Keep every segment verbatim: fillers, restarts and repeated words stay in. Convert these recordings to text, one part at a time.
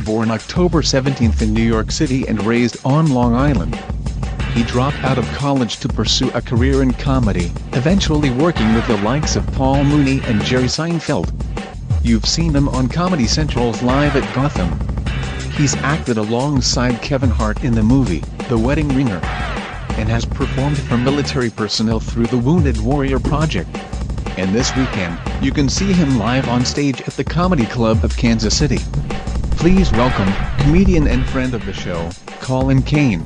born October seventeenth in New York City and raised on Long Island. He dropped out of college to pursue a career in comedy, eventually working with the likes of Paul Mooney and Jerry Seinfeld. You've seen him on Comedy Central's Live at Gotham. He's acted alongside Kevin Hart in the movie, The Wedding Ringer, and has performed for military personnel through the Wounded Warrior Project. And this weekend, you can see him live on stage at the Comedy Club of Kansas City. Please welcome, comedian and friend of the show, Colin Kane.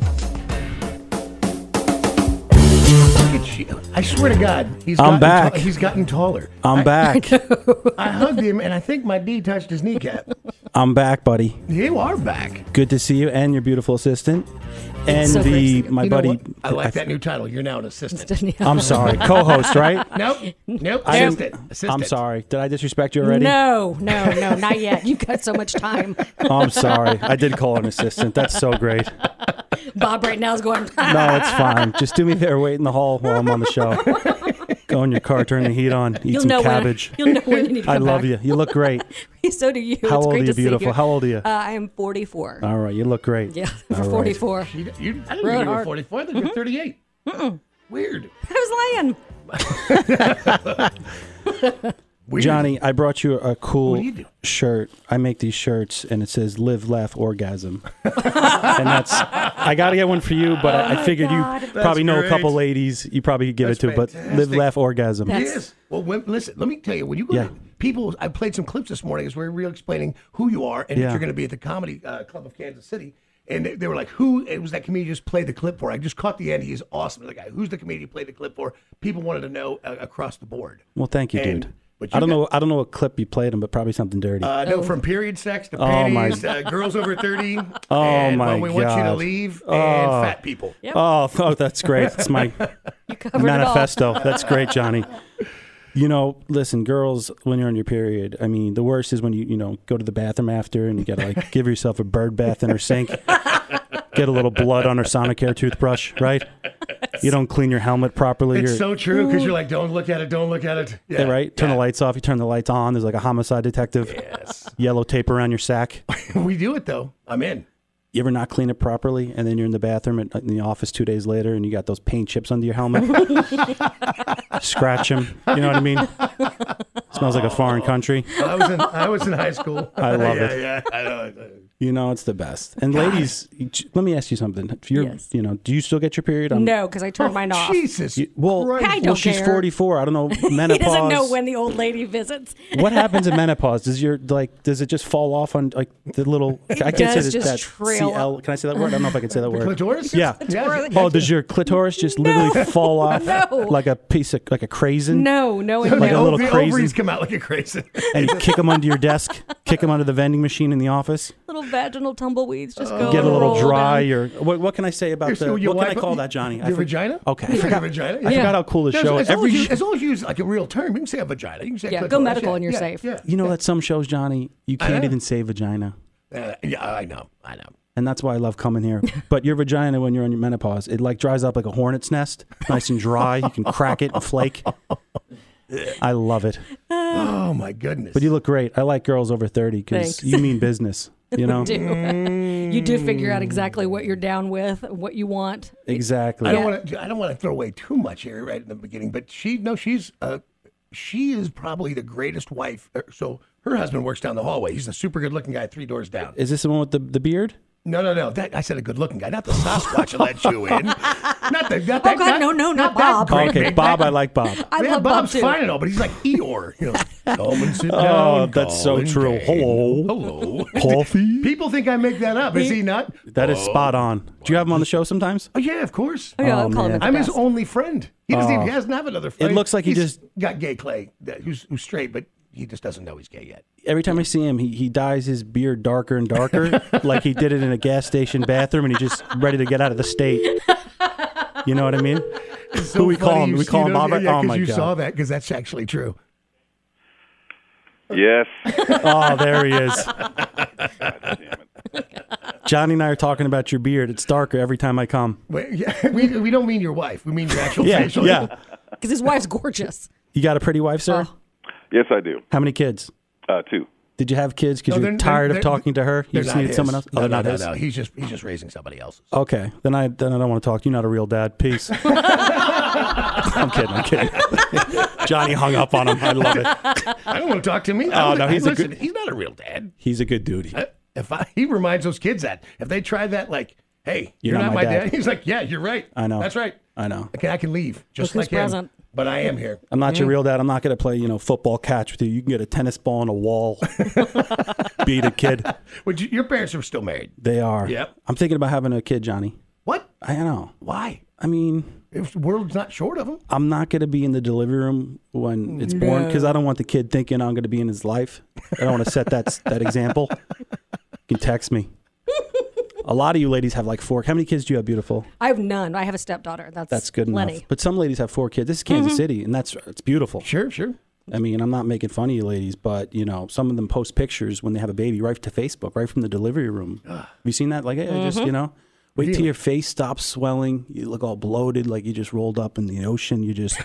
I swear to God, he's I'm gotten back. Ta- he's gotten taller. I'm I, back. I hugged him, and I think my D touched his kneecap. I'm back, buddy. You are back. Good to see you and your beautiful assistant. And so the great. my You know buddy. what? I like that new title. You're now an assistant. I'm sorry, co-host, right? Nope. Nope. I didn't- Assistant. Assistant. I'm sorry. Did I disrespect you already? No, no, no, not yet. You've got so much time. Oh, I'm sorry. I did call an assistant. That's so great. Bob right now is going, No, it's fine. Just do me there, wait in the hall while I'm on the show. Go in your car, turn the heat on, eat you'll some know cabbage. When, you'll know when you need to I come love back. you. You look great. So do you. How it's old great are you, to see beautiful? you. How old are you? Uh, I am forty-four. All right, you look great. Yeah, All for right. forty-four. You, you, I didn't Really know you were hard. forty-four. I thought you were thirty-eight. Mm-mm. Weird. I was laying. Weird. Johnny, I brought you a cool What do you do? shirt. I make these shirts, and it says "Live, Laugh, Orgasm," and that's. I got to get one for you, but I, I figured God. you probably know great. a couple ladies. You probably could give That's it to, but fantastic. "Live, Laugh, Orgasm." That's- Yes. Well, when, listen, let me tell you, when you go Yeah. to people, I played some clips this morning as we were explaining who you are and Yeah. that you're going to be at the Comedy uh, Club of Kansas City. And they, they were like, who it was that comedian you just played the clip for? I just caught the end. He is awesome. The guy, who's the comedian you played the clip for? People wanted to know uh, across the board. Well, thank you, And- dude. but you I don't got- know. I don't know what clip you played him, but probably something dirty. Uh, no, from period sex to Oh, my- panties, uh, girls over thirty, Oh, and my when we want you to God. leave, and Oh. fat people. oh, oh, that's great. It's my You covered manifesto. That's great, Johnny. You know, listen, girls, when you're on your period, I mean, the worst is when you, you know, go to the bathroom after and you got to like give yourself a bird bath in her sink, get a little blood on her Sonicare toothbrush, right? You don't clean your helmet properly. It's you're, so true because you're like, don't look at it, don't look at it. Yeah, yeah, right? Turn yeah. the lights off. You turn the lights on. There's like a homicide detective. Yes. Yellow tape around your sack. We do it though. I'm in. You ever not clean it properly, and then you're in the bathroom at, in the office two days later, and you got those paint chips under your helmet? Scratch them. You know what I mean? Smells like a foreign country. I was in. I was in high school. I love yeah, it. Yeah, I know. You know, it's the best. And ladies, you- let me ask you something. If you're, Yes. you know, do you still get your period? I'm- No, because I turned mine off. Jesus. You- well, Christ. I well, don't she's care. forty-four. I don't know menopause. He doesn't know when the old lady visits. What happens in menopause? Does your like? Does it just fall off on like the little? I can't does say that. just that trail C L. Can I say that word? I don't know if I can say that word. Clitoris? Yeah. Yeah. Oh, does your clitoris just literally fall off No. like a piece of like a craisin? No, no, and Like a no. little the crazy- ovaries come out like a crazy. And you kick them under your desk, kick them under the vending machine in the office. Little vaginal tumbleweeds just go. Get a little roll dry, down. or what? What can I say about So the? you What can I wipe- call that, Johnny? I Your for- vagina? Okay, I Yeah, forgot. vagina. I Yeah. forgot how cool this As, show as, is. long Every as you, sh- as long as you use like a real term, you can say a vagina. You can say Yeah, go clitoris. medical yeah, and you're yeah, safe. Yeah. you know that some shows, Johnny, you can't know. even say vagina. Uh, yeah, I know. I know. And that's why I love coming here. But your vagina, when you're on your menopause, it like dries up like a hornet's nest, nice and dry. You can crack it and flake. I love it. Oh my goodness. But you look great. I like girls over thirty because Thanks. you mean business. You know Do. You do figure out exactly what you're down with, what you want. exactly. I don't want to. I don't want to throw away too much here right in the beginning. But she, no, she's. Uh, she is probably the greatest wife. Uh, So her husband works down the hallway. He's a super good-looking guy, three doors down. Is this the one with the, the beard? No, no, no. That I said a good-looking guy, not the Sasquatch I let you in. Not the. Not that, Oh, God, no, no, not that Bob. great Okay, big- Bob, that- I like Bob. I yeah, love Bob Bob's too. fine and all, but he's like Eeyore. You know, come and sit Oh, down. that's so Colin true. Kane. Hello. Hello. Coffee? People think I make that up. Is he not? That is spot on. Do you have him on the show sometimes? Oh yeah, of course. Oh, yeah, Oh, I'm calling man. it the I'm his best. only friend. He doesn't. Oh. Even, he doesn't have another friend. It looks like he He's just- got gay Clay, that, who's who's straight, but he just doesn't know he's gay yet. Every time I see him, he, he dyes his beard darker and darker, like he did it in a gas station bathroom, and he's just ready to get out of the state. You know what I mean? It's Who we call funny him? you We see call him those- Bob? Yeah, Oh, because my you God. saw that because that's actually true. Yes. Oh, there he is. God damn it. Johnny and I are talking about your beard. It's darker every time I come. Wait, yeah, we we don't mean your wife. We mean your actual Yeah, facial. yeah. Because his wife's gorgeous. You got a pretty wife, sir? Oh. Yes, I do. How many kids? Uh, two. Did you have kids because No, you're they're- tired they're- of talking to her? You They're just not needed his. someone else? No, Oh, they're no, not no, his? no. He's just he's just raising somebody else's. Okay, then I then I don't want to talk. You're not a real dad. Peace. I'm kidding. I'm kidding. Johnny hung up on him. I love it. I don't want to talk to me. Oh, no, he's a listen, good- he's not a real dad. He's a good dude. I- If I, he reminds those kids that if they try that, like, hey, you're, You're not, not my my dad. dad. He's like, yeah, you're right. I know. That's right. I know. Okay, I can leave just Look like who's him. present. But I am here. I'm not your real dad. I'm not going to play, you know, football catch with you. You can get a tennis ball on a wall, beat a kid. Would you, your parents are still married? They are. Yep. I'm thinking about having a kid, Johnny. What? I know. Why? I mean, If the world's not short of them. I'm not going to be in the delivery room when it's born because I don't want the kid thinking I'm going to be in his life. I don't want to set that that example. You can text me. A lot of you ladies have like four. How many kids do you have, beautiful? I have none. I have a stepdaughter. That's That's good plenty. enough. But some ladies have four kids. This is Kansas City, and that's it's beautiful. Sure, sure. I mean, I'm not making fun of you ladies, but you know, some of them post pictures when they have a baby right to Facebook, right from the delivery room. Have you seen that? Like, hey, I just you know, wait till your face stops swelling. You look all bloated, like you just rolled up in the ocean. You just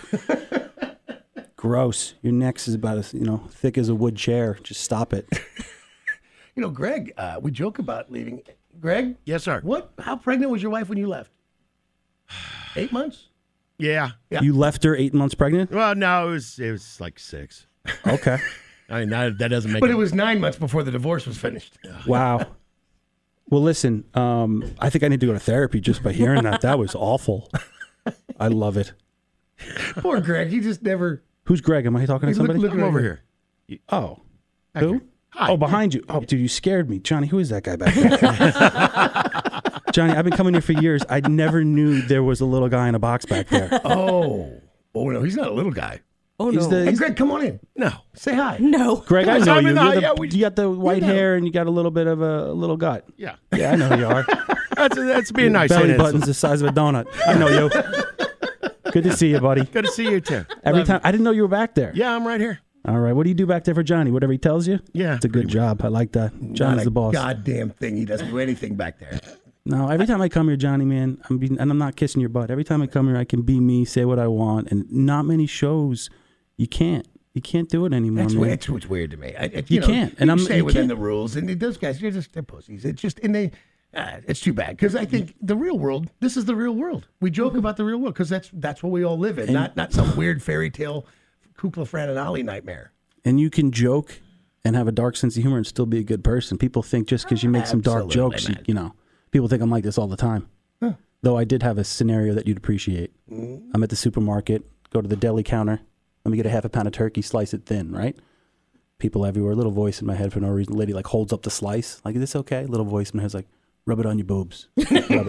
gross. Your neck is about as you know thick as a wood chair. Just stop it. You know, Greg, uh, we joke about leaving. Greg? Yes, sir. What? How pregnant was your wife when you left? Eight months? Yeah. Yeah. You left her eight months pregnant. Well, no, it was it was like six. Okay. I mean, that, that doesn't make. But it was nine months before the divorce was finished. Wow. Well, listen. Um, I think I need to go to therapy just by hearing that. That was awful. I love it. Poor Greg. He just never. Who's Greg? Am I talking to Hey, look- somebody? look I'm right over here. here. Oh. Back Who? here. Hi. Oh, behind you. Oh, dude, you scared me. Johnny, who is that guy back there? Johnny, I've been coming here for years. I never knew there was a little guy in a box back there. Oh. Oh, no. He's not a little guy. Oh He's no. the- Hey, Greg, come on in. No. Say hi. no. Greg, I Come on, know you. Simon, uh, You're the- yeah, we- you got the white know. hair and you got a little bit of a, a little gut. Yeah. Yeah, I know who you are. That's that's being nice. Belly ain't it? button's the size of a donut. I know you. Good to see you, buddy. Good to see you too. Every Love time, I didn't know you were back there. you. Yeah, I'm right here. All right, what do you do back there for Johnny? Whatever he tells you? Yeah, It's a good pretty job. I like that. Johnny's Not a the boss. goddamn thing. He doesn't do anything back there. No, every time I come here, Johnny, man, I'm being, and I'm not kissing your butt. Every time I come here, I can be me, say what I want, and not many shows, you can't. You can't do it anymore, That's man. weird. It's what's weird to me. I, it, You know, can't, You and I'm- stay you within can't. the rules, and those guys, they're just they're pussies. It's just, and they, uh, it's too bad because I think the real world. This is the real world. We joke about the real world because that's that's what we all live in, not not some weird fairy tale, Kukla Fran and Ollie nightmare. And you can joke and have a dark sense of humor and still be a good person. People think just because you make some dark Absolutely, jokes, you, man. you know, people think I'm like this all the time. Though I did have a scenario that you'd appreciate. Mm-hmm. I'm at the supermarket, go to the deli counter, let me get a half a pound of turkey, slice it thin, right? People everywhere, little voice in my head for no reason. Lady like holds up the slice, like, is this okay? Little voice in my head's like, rub it on your boobs. Rub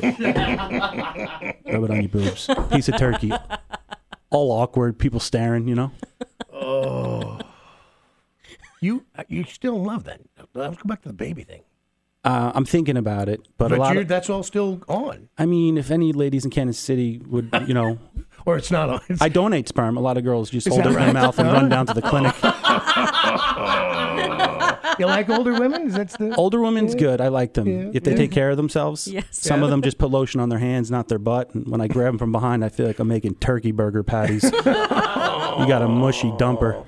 it. Rub it on your boobs. Piece of turkey. All awkward, people staring, you know? You uh, you still in love then? Let's go back to the baby thing. Uh, I'm thinking about it, but, a But lot you're, of, that's all still on, I mean, if any ladies in Kansas City would, you know, or it's not on. It's, I donate sperm. A lot of girls just Is hold it that in their right? mouth and run down to the clinic. you like older women? Is that the Older women's good. I like them. Yeah, If they yeah. take care of themselves. Yes. Some of them just put lotion on their hands, not their butt. And when I grab them from behind, I feel like I'm making turkey burger patties. You got a mushy dumper.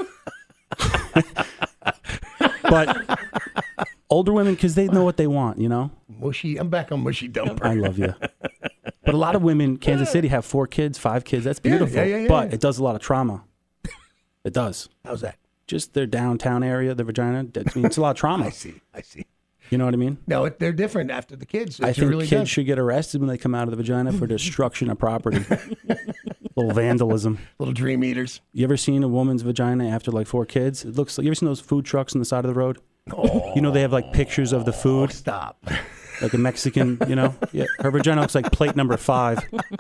But older women, because they know what they want, you know? mushy? I'm back on mushy dumper. I love you. But a lot of women, Kansas City, have four kids, five kids. That's Yeah, beautiful. yeah, yeah, yeah, but yeah. it does a lot of trauma. It does. How's that? Just their downtown area, their vagina. I mean, it's a lot of I trauma. see. I see. You know what I mean? No, it, they're different after the kids. It I think really kids does. should get arrested when they come out of the vagina for destruction of property. Little vandalism. Little dream eaters. You ever seen a woman's vagina after like four kids? It looks like, you ever seen those food trucks on the side of the road? Oh, You know, they have like pictures of the food, stop. like a Mexican, you know? Yeah, her vagina looks like plate number five.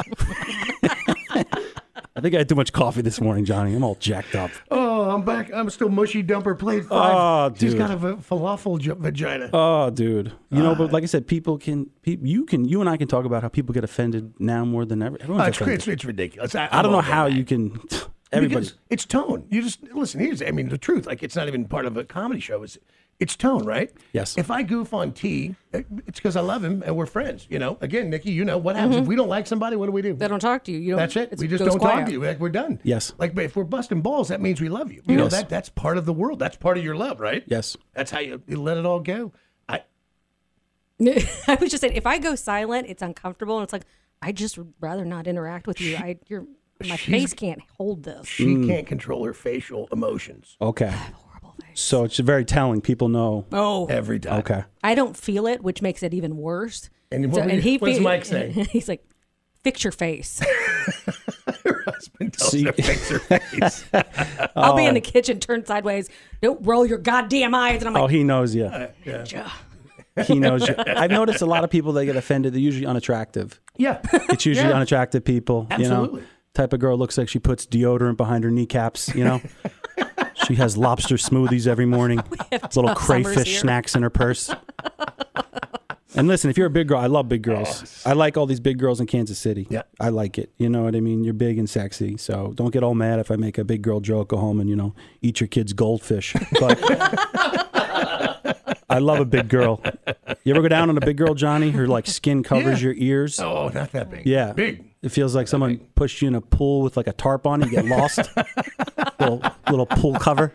I think I had too much coffee this morning, Johnny. I'm all jacked up. Oh, I'm back. I'm still mushy dumper plate Oh, five. She's dude. got a v- falafel j- vagina. Oh, dude. You know, but like I said, people can, pe- you can, you and I can talk about how people get offended now more than ever. Everyone's Oh, it's, offended. it's, it's ridiculous. I, I don't I'm know over how that. you can, everybody. Because it's tone. You just listen. Here's, I mean, the truth. Like it's not even part of a comedy show. It's It's tone, right? Yes. If I goof on T, it's because I love him and we're friends. You know, again, Nikki, you know what happens if we don't like somebody? What do we do? They don't talk to you. You don't. That's it. it's- We just goes don't quiet. talk to you. Like, we're done. Yes. Like, but if we're busting balls, that means we love you. You know Yes. that that's part of the world. That's part of your love, right? Yes. That's how you, you let it all go. I I was just saying, if I go silent, it's uncomfortable, and it's like I just would rather not interact with you. I, your my She's- face can't hold this. she can't control her facial emotions Okay. Horrible face. So it's very telling. People know. Oh, every time. Okay. I don't feel it, which makes it even worse. And what, So- were you- what does fe- Mike say? He's like, "Fix your face." Her husband tells See- her to fix her face. I'll be in the kitchen, turn sideways. Don't roll your goddamn eyes, and I'm Oh, like, he knows you. "Ugh." He knows you. I've noticed a lot of people that get offended. They're usually unattractive. Yeah. It's usually Yeah. unattractive people. You Absolutely. know, type of girl looks like she puts deodorant behind her kneecaps. You know, she has lobster smoothies every morning. Little tough summers crayfish here. snacks in her purse. And listen, if you're a big girl, I love big girls. I like all these big girls in Kansas City. Yeah. I like it. You know what I mean? You're big and sexy. So don't get all mad if I make a big girl joke, go home and, you know, eat your kid's goldfish. But I love a big girl. You ever go down on a big girl, Johnny? Her like skin covers Yeah. your ears. Oh, not that big. Yeah. Big. It feels like someone pushed you in a pool with like a tarp on. You get lost. little little pool cover.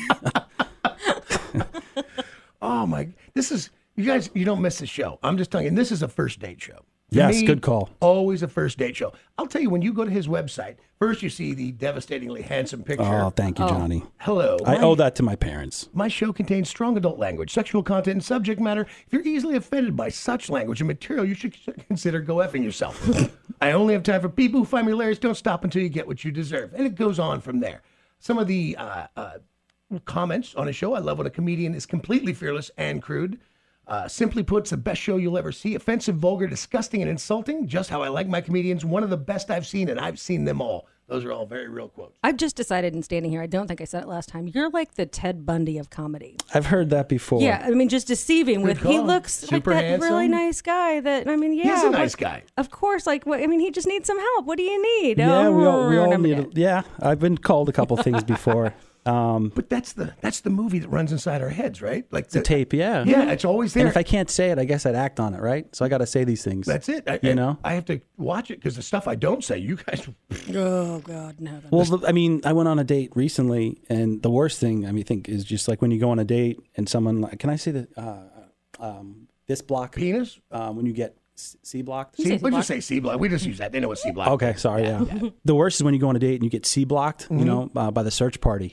Oh my! This is you guys. You don't miss the show. I'm just telling you. And this is a first date show. To Yes, good call. Always a first date show. I'll tell you, when you go to his website, first you see the devastatingly handsome picture. Oh, thank you, Johnny. Hello. I my, owe that to my parents. My show contains strong adult language, sexual content, and subject matter. If you're easily offended by such language and material, you should consider go effing yourself. I only have time for people who find me hilarious. Don't stop until you get what you deserve. And it goes on from there. Some of the uh, uh, comments on a show. I love when a comedian is completely fearless and crude. Uh, simply put, it's the best show you'll ever see. Offensive, vulgar, disgusting, and insulting. Just how I like my comedians. One of the best I've seen, and I've seen them all. Those are all very real quotes. I've just decided in standing here, I don't think I said it last time, you're like the Ted Bundy of comedy. I've heard that before. Yeah, I mean, just deceiving with, he call. looks Super like that handsome. really nice guy that, I mean, yeah. He's a what- nice guy. Of course, like, what, I mean, he just needs some help. What do you need? Yeah, Oh, we all, we all I'm need. dead. A, yeah, I've been called a couple things before. Um, But that's the that's the movie that runs inside our heads, right? Like the, the tape, yeah. Yeah, it's always there. And if I can't say it, I guess I'd act on it, right? So I got to say these things. That's it. I, You I- know? I have to watch it because the stuff I don't say, you guys. Oh, God, no. Well, the, I mean, I went on a date recently, and the worst thing I mean, think is just like when you go on a date and someone like, can I say that uh, um, this block Penis? um, when you get c- C blocked? You C, say we C-block. just say C block. We just use that. They know what C block. Okay, sorry. Yeah. The worst is when you go on a date and you get C blocked. You know, uh, by the search party.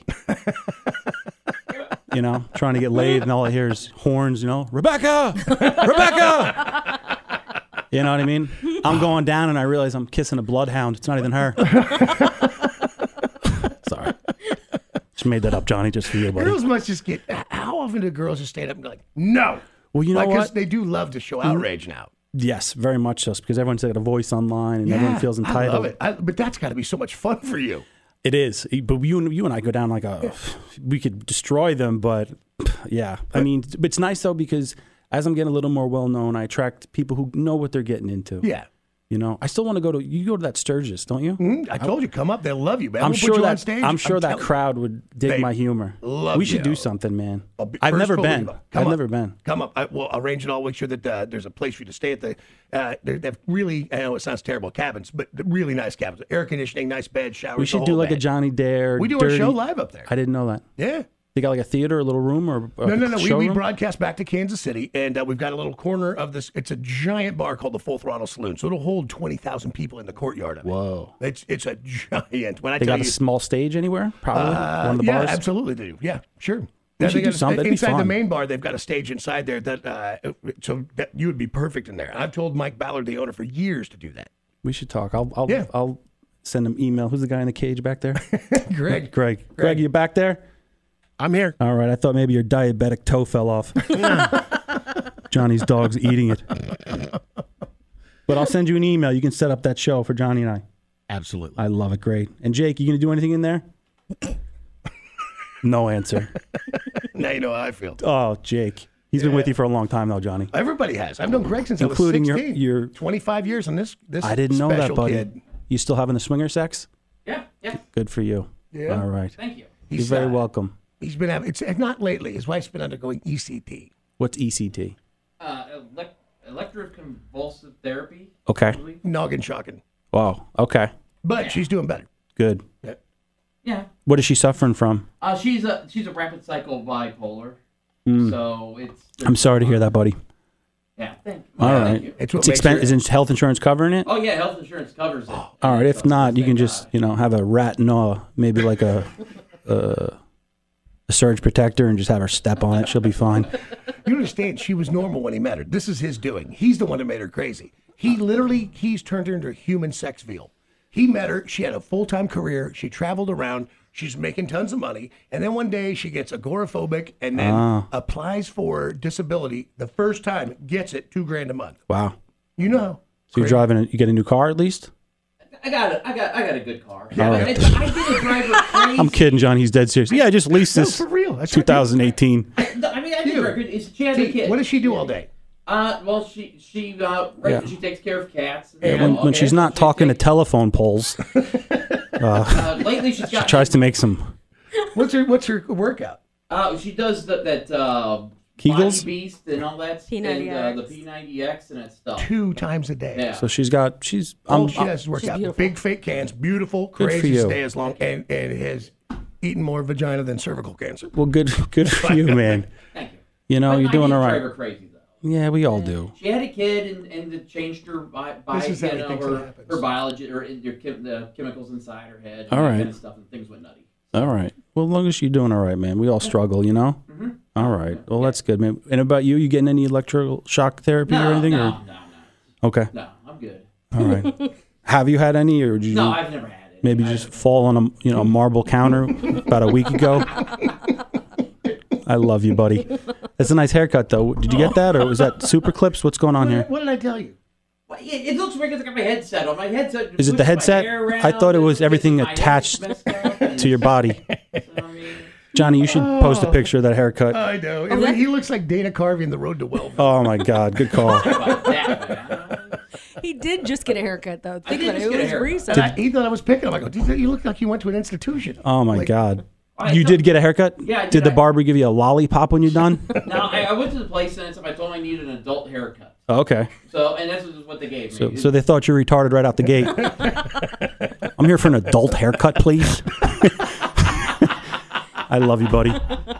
You know, trying to get laid, and all I hear is horns. You know, Rebecca, Rebecca. You know what I mean? I'm going down, and I realize I'm kissing a bloodhound. It's not even her. Sorry, just made that up, Johnny, just for you, buddy. Girls must just get. How often do girls just stand up and be like, no? Well, you know like, 'cause what? they do love to show outrage now. Yes, very much so, because everyone's got a voice online, and everyone feels entitled. I love it. I, but that's got to be so much fun for you. It is, but you and you and I go down like a. We could destroy them, but yeah, I mean, it's nice though because as I'm getting a little more well known, I attract people who know what they're getting into. Yeah. You know, I still want to go to. You go to that Sturgis, don't you? Mm, I told you, come up. They'll love you, man. I'm We'll sure put you that on stage. I'm sure that telling you. crowd would dig They my humor. love we should do you. something, man. I'll be- I've first never cool, been. come I've up. never been. Come up. I, we'll arrange it all. Make sure that uh, there's a place for you to stay at the. Uh, they they have really. I know it sounds terrible, cabins, but the really nice cabins. Air conditioning, nice bed, showers. We the should whole do like a bed. Johnny Dare. We do dirty, our show live up there. I didn't know that. Yeah. They got like a theater, a little room, or a No, no, no. We, we showroom? broadcast back to Kansas City, and uh, we've got a little corner of this. It's a giant bar called the Full Throttle Saloon, so it'll hold twenty thousand people in the courtyard of it. Whoa. It's it's a giant. When I They tell got a you, small stage anywhere? Probably uh, one of the yeah, bars. absolutely they do. Yeah, sure. We Yeah, should they do got a- something. That'd be inside the fun. main bar. They've got a stage inside there that uh, so that you would be perfect in there. I've told Mike Ballard, the owner, for years to do that. We should talk. I'll I'll Yeah. I'll send him email. Who's the guy in the cage back there? Greg, Greg. Greg, you back there? I'm here. All right. I thought maybe your diabetic toe fell off. Johnny's dog's eating it. But I'll send you an email. You can set up that show for Johnny and I. Absolutely. I love it. Great. And Jake, you gonna do anything in there? No answer. now you know how I feel. Oh, Jake. He's been with you for a long time though, Johnny. Everybody has. I've known Greg since Including I your- was sixteen. your- twenty-five years on this. This I didn't know that, special buddy. Kid. You still having the swinger sex? Yeah, yeah. Good for you. Yeah. All right. Thank you. You're He's very uh, welcome. He's been having, it's not lately. His wife's been undergoing E C T. What's E C T? Uh, elec- electroconvulsive therapy. Okay. probably. Noggin shocking. Wow. Okay. But she's doing better. Good. Yeah. Yeah. What is she suffering from? Uh, she's a she's a rapid cycle bipolar. Mm. So it's. I'm sorry to hear that, buddy. Yeah. Thank you. All Yeah, right. thank you. It's what It's makes expen- her- Isn't health insurance covering it? Oh yeah, health insurance covers it. All right. If So, not, you can thank just God. you know have a rat gnaw, maybe like a a, a surge protector, and just have her step on it. She'll be fine. You understand, she was normal when he met her. This is his doing. He's the one that made her crazy. He literally, he's turned her into a human sex veal. He met her. She had a full-time career. She traveled around. She's making tons of money. And then one day she gets agoraphobic and then Ah. applies for disability. The first time, gets it, two grand a month. Wow. You know. So you're driving. A, you get a new car at least? I got it. I got. I got a good car. All right. It's- I did a driver crazy. I'm kidding, John. He's dead serious. Yeah, I just leased No, this. for real. That's what twenty eighteen. I, I mean, I did Dude. drive. It's, she has a T, kid. what does she do all day? Uh, well, she she uh, right, Yeah. she takes care of cats. Yeah, You when, know, when okay, she's not she talking to takes- telephone poles, Uh, lately, she's got. tries to make some What's her What's her workout? Uh, she does the, that uh, Kegels? Body Beast and all that, P and ninety uh, the X. P ninety X and that stuff. Two times a day. Yeah. So she's got she's. All Um, she does is work She's out. beautiful. Big fake cans, beautiful, Good for crazy, you. stay as long, and, and has eaten more vagina than cervical cancer. well, good good for you, man. Thank you. You know But you're I doing did all drive right. her crazy though. Yeah, we all do. She had a kid and, and it changed her bi- bi- This is how you he know, thinks it her, happens. her biology or in- your chem- the chemicals inside her head. And All that right. Kind of stuff and things went nutty. All right. Well, as long as you're doing all right, man. We all struggle, you know. Mm-hmm. All right. Well, that's good, man. And about you, you getting any electrical shock therapy No, or anything? no, or? no, no, Okay. no. I'm good. All right. Have you had any, or did you No, I've never had it. maybe I- just fall on a you know a marble counter about a week ago? I love you, buddy. That's a nice haircut, though. Did you get that, or was that super clips? What's going on What, here? did- what did I tell you? Well, it, it looks weird because I got my headset on. My headset. Is it the pushes my headset? hair I around thought it and was gets everything my head attached messed up and- To your body, so, I mean, Johnny. You should post a picture of that haircut. I know. Oh, that- he looks like Dana Carvey in The Road to Wellville. Oh my God, good call. about that, man. He did just get a haircut, though. Think did about it. just It get a was haircut. recent. And I, he thought I was picking him. I go, "Dude, you look like you went to an institution. Oh my Like, God. I You thought- did get a haircut? Yeah, I did. Did the I- barber give you a lollipop when you're done? No, I, I went to the place and I told them I needed an adult haircut. Oh, okay. So, and that's what they gave me. So, so they thought you were retarded right out the gate. I'm here for an adult haircut, please. I love you, buddy.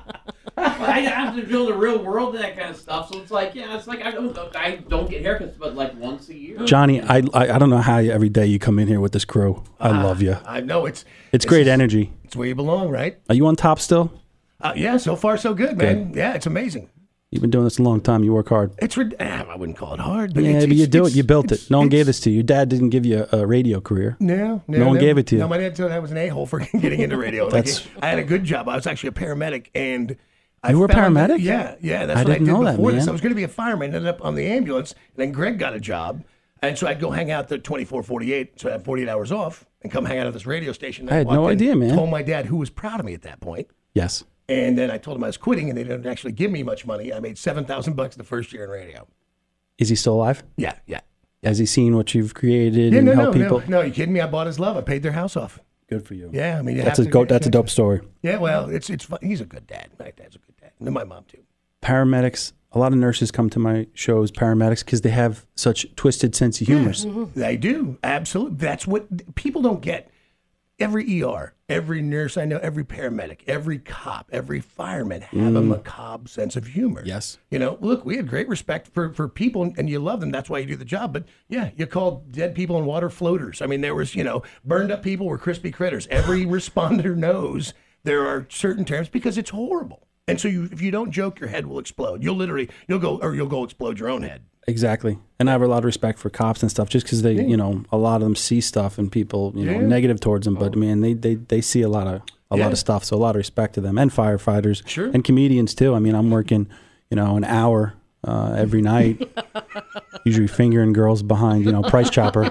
I have to do the real world and that kind of stuff. So it's like, yeah, it's like I don't, I don't get haircuts, but like once a year. Johnny, I, I I don't know how you, every day you come in here with this crew. I love you. I know it's It's this great is- energy. It's where you belong, right? Are you on top still? Uh, yeah, so far so good, man. Yeah, it's amazing. You've been doing this a long time. You work hard. It's rid- ah, I wouldn't call it hard, but Yeah, it's, but you it's- do it. it's- You built it. it's- No one gave it's- this to you. Your dad didn't give you a, a radio career. No, no, No one no. gave it to you. No, my dad said I was an a-hole for getting into radio. Like, That's- I had a good job. I was actually a paramedic, and I You were a found that- paramedic? yeah, yeah. That's I what didn't I did know that, before this. man. I was going to be a fireman. Ended up on the ambulance, and then Greg got a job, and so I'd go hang out the twenty-four, forty-eight. So I had forty-eight hours off, and come hang out at this radio station. I had no walked in, idea, man. Told my dad, who was proud of me at that point. Yes. And then I told him I was quitting, and they didn't actually give me much money. I made seven thousand bucks the first year in radio. Is he still alive? Yeah, yeah. Has he seen what you've created Yeah, and no, no, helped people? no, no. You kidding me? I bought his love. I paid their house off. Good for you. Yeah, I mean, you That's have a to- go, That's a dope story. Yeah, well, it's it's fun. He's a good dad. My dad's a good dad. And my mom too. Paramedics. A lot of nurses come to my shows, paramedics, because they have such twisted sense of humor. They do absolutely. That's what people don't get. Every E R, every nurse I know, every paramedic, every cop, every fireman have a macabre sense of humor. Yes. You know, look, we had great respect for, for people and you love them. That's why you do the job. But yeah, you call dead people in water floaters. I mean, there was, you know, burned up people were crispy critters. Every responder knows there are certain terms because it's horrible. And so you, if you don't joke, your head will explode. You'll literally, you'll go, or you'll go explode your own head. Exactly. And I have a lot of respect for cops and stuff just because they, you know, a lot of them see stuff and people, you know, Yeah. negative towards them. But, man, they, they, they see a lot of a Yeah. lot of stuff. So a lot of respect to them and firefighters. Sure. And comedians, too. I mean, I'm working, you know, an hour uh, every night, usually fingering girls behind, you know, Price Chopper.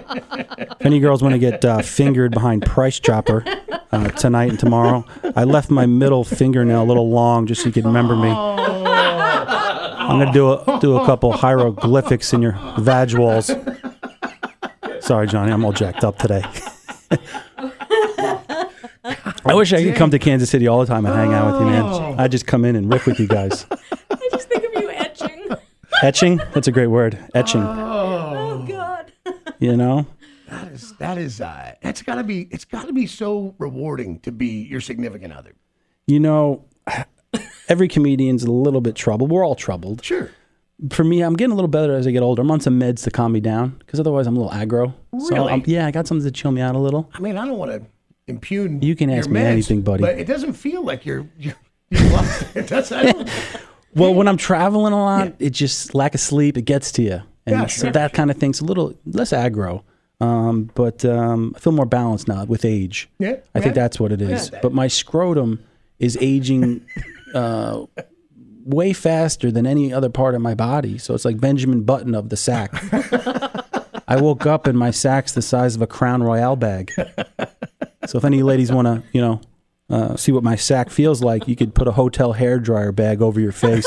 If any girls want to get uh, fingered behind Price Chopper uh, tonight and tomorrow, I left my middle fingernail a little long just so you could remember me. I'm gonna do a do a couple hieroglyphics in your vag walls. Sorry, Johnny, I'm all jacked up today. I wish I could come to Kansas City all the time and hang out with you, man. I'd just come in and rip with you guys. I just think of you etching. Etching? That's a great word. Etching. Oh, God. You know? That is that is uh, that's gotta be it's gotta be so rewarding to be your significant other. You know, every comedian's a little bit troubled. We're all troubled. Sure. For me, I'm getting a little better as I get older. I'm on some meds to calm me down because otherwise I'm a little aggro. So Really? I'm, yeah, I got something to chill me out a little. I mean, I don't want to impugn. You can your ask me meds, anything, buddy. But it doesn't feel like you're you're, you're lost. It does, I don't, Well, when I'm traveling a lot, it just lack of sleep. It gets to you, and Yeah, so sure, that kind of thing's a little less aggro. Um, but um, I feel more balanced now with age. Yeah, I think yeah. that's what it is. Yeah. But my scrotum is aging uh, way faster than any other part of my body. So it's like Benjamin Button of the sack. I woke up and my sack's the size of a Crown Royale bag. So if any ladies want to, you know, uh, see what my sack feels like, you could put a hotel hairdryer bag over your face.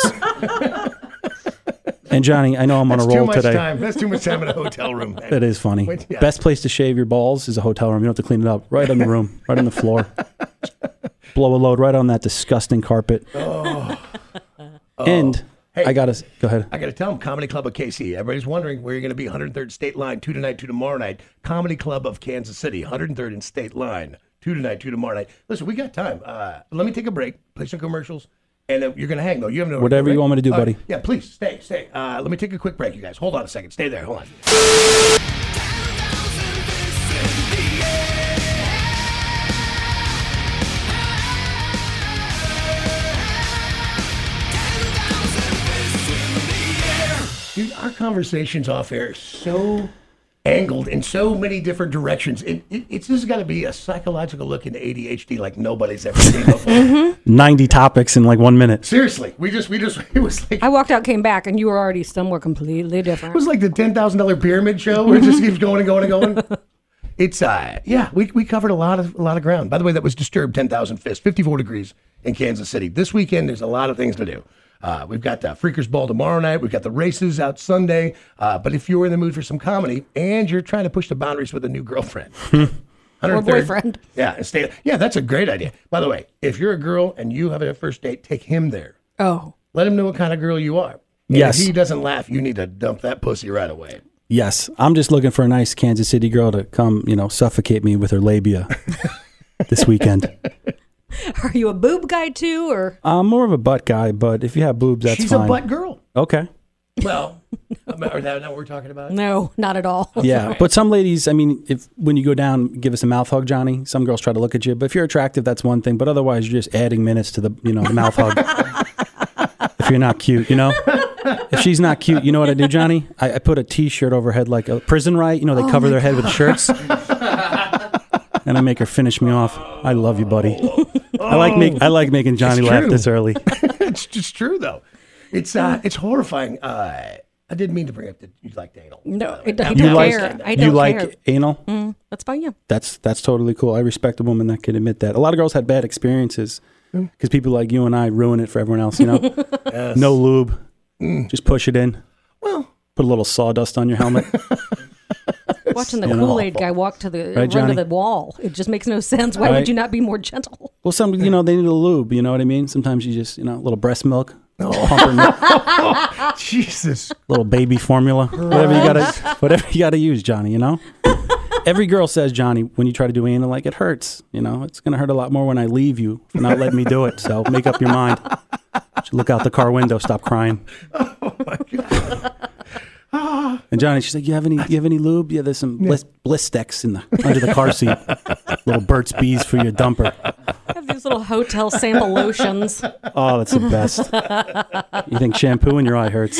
And Johnny, I know I'm on That's a roll too much today. time. That's too much time in a hotel room. That is funny. Wait, yeah. Best place to shave your balls is a hotel room. You don't have to clean it up. Right in the room, right on the floor. Blow a load right on that disgusting carpet. Oh. And Hey. I got to go ahead. I got to tell them, Comedy Club of K C. Everybody's wondering where you're going to be. one hundred third State Line, two tonight, two tomorrow night. Comedy Club of Kansas City, one hundred third and State Line, two tonight, two tomorrow night. Listen, we got time. Uh, let me take a break, play some commercials, and uh, you're going to hang, though. You have no Whatever you right? want me to do, All right. buddy. Yeah, please, stay, stay. Uh, let me take a quick break, you guys. Hold on a second. Stay there. Hold on. Dude, our conversations off air are so angled in so many different directions. It, it, it's just got to be a psychological look into A D H D like nobody's ever seen before. ninety topics in like one minute. Seriously, we just, we just, it was like, I walked out, came back, and you were already somewhere completely it different. was like the ten thousand dollar pyramid show where it just keeps going and going and going. It's, uh, yeah, we, we covered a lot of, a lot of ground. By the way, that was Disturbed ten thousand Fists, fifty-four degrees in Kansas City. This weekend, there's a lot of things to do. Uh, we've got uh, Freakers Ball tomorrow night. We've got the races out Sunday. Uh, but if you're in the mood for some comedy and you're trying to push the boundaries with a new girlfriend Or boyfriend. yeah, and stay. Yeah, that's a great idea. By the way, if you're a girl and you have a first date, take him there. Oh. Let him know what kind of girl you are. And Yes. if he doesn't laugh, you need to dump that pussy right away. Yes, I'm just looking for a nice Kansas City girl to come, you know, suffocate me with her labia this weekend. Are you a boob guy too, or? I'm more of a butt guy, but if you have boobs, that's She's fine. a butt girl. Okay. Well, is that not what we're talking about? No, not at all. Yeah, but some ladies, I mean, if when you go down, give us a mouth hug, Johnny. Some girls try to look at you, but if you're attractive, that's one thing. But otherwise, you're just adding minutes to the, you know, the mouth hug. If you're not cute, you know. If she's not cute, you know what I do, Johnny? I, I put a T-shirt over her head like a prison riot. You know, they Oh cover my their head with shirts. And I make her finish me off. I love you, buddy. I like make I like making Johnny It's laugh true. this early. It's just true, though. It's uh, it's horrifying. Uh, I didn't mean to bring up that you liked anal. No, by the way. it, I Now- don't You like- care. I you don't like care. anal? Mm, that's fine, yeah. That's that's totally cool. I respect a woman that can admit that. A lot of girls had bad experiences because people like you and I ruin it for everyone else. You know, Yes. no lube, just push it in. Well, Put a little sawdust on your helmet. Watching the you know. Kool-Aid guy walk to the Right, run Johnny? to the wall. It just makes no sense. Why Right. would you not be more gentle? Well, some you know they need a lube. You know what I mean? Sometimes you just you know a little breast milk, pump her milk, Jesus. little baby formula, whatever you gotta whatever you gotta use, Johnny. You know. Every girl says, Johnny, when you try to do anal, like it hurts. You know, it's gonna hurt a lot more when I leave you for not letting me do it. So make up your mind. Just look out the car window. Stop crying. And Johnny, she's like, "You have any? You have any lube? Yeah, there's some bliss, Blistex in the under the car seat. Little Burt's Bees for your dumper. I have these little hotel sample lotions. Oh, that's the best. You think shampoo in your eye hurts?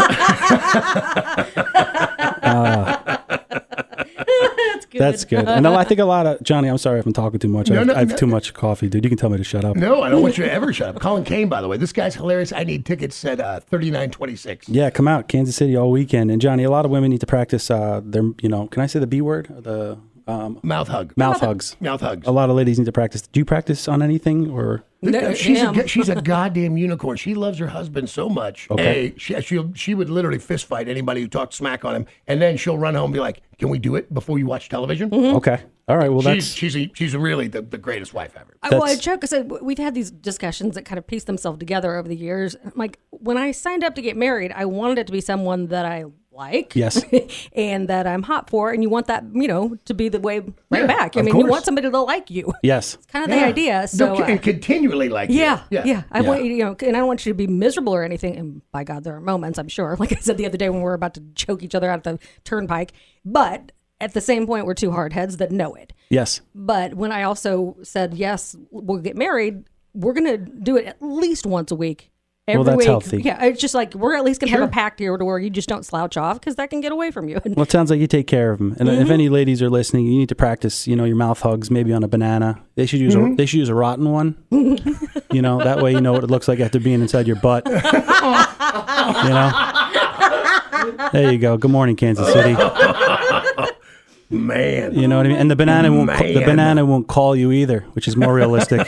That's good. That's good. And I think a lot of Johnny. I'm sorry if I'm talking too much. I, No, have, no, I have no. too much coffee, dude. You can tell me to shut up. No, I don't want you to ever shut up. Colin Kane, by the way. This guy's hilarious. I need tickets at uh, thirty-nine twenty-six. Yeah, come out, Kansas City all weekend. And Johnny, a lot of women need to practice uh, their, you know, can I say the B word? The um, Mouth hug. mouth hugs. Mouth hugs. A lot of ladies need to practice. Do you practice on anything or? No, she's him. a, she's a goddamn unicorn. She loves her husband so much. Okay. Hey, she she she would literally fist fight anybody who talked smack on him, and then she'll run home and be like, "Can we do it before you watch television?" Okay. All right. Well, She's that's she's a, she's really the, the greatest wife ever. I, well, I That's- joke because we've had these discussions that kind of piece themselves together over the years. I'm like, when I signed up to get married, I wanted it to be someone that I like, Yes. and that I'm hot for, and you want that, you know, to be the way right Yeah, back. I of mean, you course. want somebody to like you. yes. Kind of the idea. So, No, uh, and continually like you. yeah, yeah, I Yeah. want you, you know, and I don't want you to be miserable or anything. And by God, there are moments, I'm sure. Like I said the other day when we were about to choke each other out at the turnpike, but at the same point, we're two hardheads that know it. Yes. But when I also said yes, we'll get married, we're gonna do it at least once a week. Every Well, that's week. healthy. Yeah, it's just like we're at least gonna have Sure. a pact here to where you just don't slouch off because that can get away from you. Well, it sounds like you take care of them. And Mm-hmm. if any ladies are listening, you need to practice, you know, your mouth hugs, maybe on a banana. They should use Mm-hmm. a they should use a rotten one. You know, that way you know what it looks like after being inside your butt. You know. There you go. Good morning, Kansas City. Man. You know what I mean? And the banana won't ca- the Man. banana won't call you either, which is more realistic.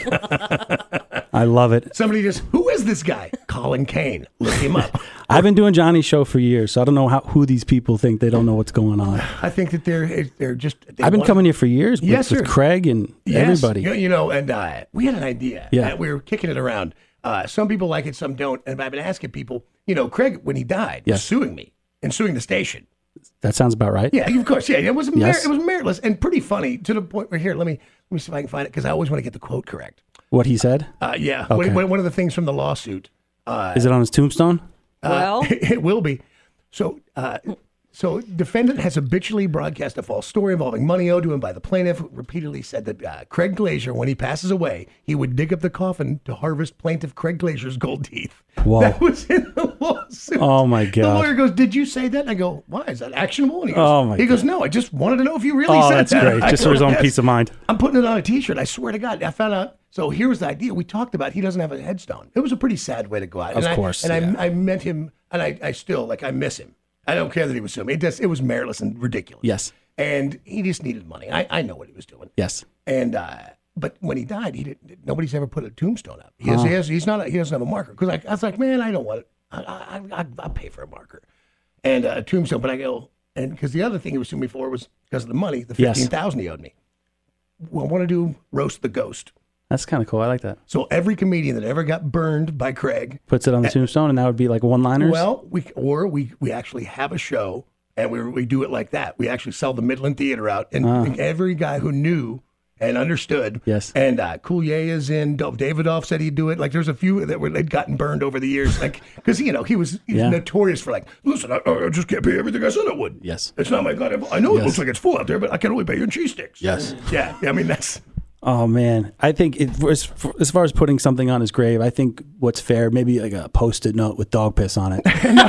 I love it. Somebody just, who is this guy? Colin Kane. Look him up. I've been doing Johnny's show for years, so I don't know how who these people think they don't know what's going on. I think that they're they're just. They I've been want- coming here for years with, Yes, with sir. Craig and Yes. everybody. You, you know, and uh, we had an idea. Yeah. Uh, we were kicking it around. Uh, some people like it, some don't. And I've been asking people, you know, Craig, when he died, was Yes. suing me and suing the station. That sounds about right. Yeah, of course. Yeah, it was mer- Yes. it was meritless and pretty funny to the point where here. Let me let me see if I can find it because I always want to get the quote correct. What he said? Uh, yeah, Okay. one, one of the things from the lawsuit. Uh, Is it on his tombstone? well, it will be. So, uh, so defendant has habitually broadcast a false story involving money owed to him by the plaintiff, who repeatedly said that uh, Craig Glazier, when he passes away, he would dig up the coffin to harvest plaintiff Craig Glazier's gold teeth. Whoa. That was in the lawsuit. Oh, my The God. lawyer goes, "Did you say that?" And I go, "Why is that actionable?" And he goes, Oh, my he goes, "No, I just wanted to know if you really Oh, said that's that." great. I Just go, for his own "Yes." peace of mind. I'm putting it on a T-shirt. I swear to God, I found out. So here was the idea. We talked about he doesn't have a headstone. It was a pretty sad way to go out. Of and course, I, and yeah. I, I met him, and I, I still like I miss him. I don't care that he was suing me. It just it was meritless and ridiculous. Yes. And he just needed money. I, I know what he was doing. Yes. And uh, but when he died, he didn't. Nobody's ever put a tombstone up. He has, he has, he's not. A, he doesn't have a marker. Because I, I was like, man, I don't want it. I, I, I, I'll pay for a marker and uh, a tombstone. But I go, and because the other thing he was suing me for was because of the money, the Yes. fifteen thousand he owed me. Well, I want to do roast the ghost. That's kind of cool. I like that. So every comedian that ever got burned by Craig, Puts it on the tombstone, and that would be like one-liners. well, we or we we actually have a show and we we do it like that. We actually sell the Midland Theater out, and, and every guy who knew and understood. Yes. And uh, Coulier is in. Dov Davidoff said he'd do it. Like there's a few that were they'd gotten burned over the years, like because you know he was he's Yeah. notorious for like, listen, I, I just can't pay everything I said I would. Yes. It's not my God. I know it Yes. looks like it's full out there, but I can only pay you in cheese sticks. Yes. Yeah. I mean that's. Oh man, I think it, as, as far as putting something on his grave, I think what's fair, maybe like a post-it note with dog piss on it.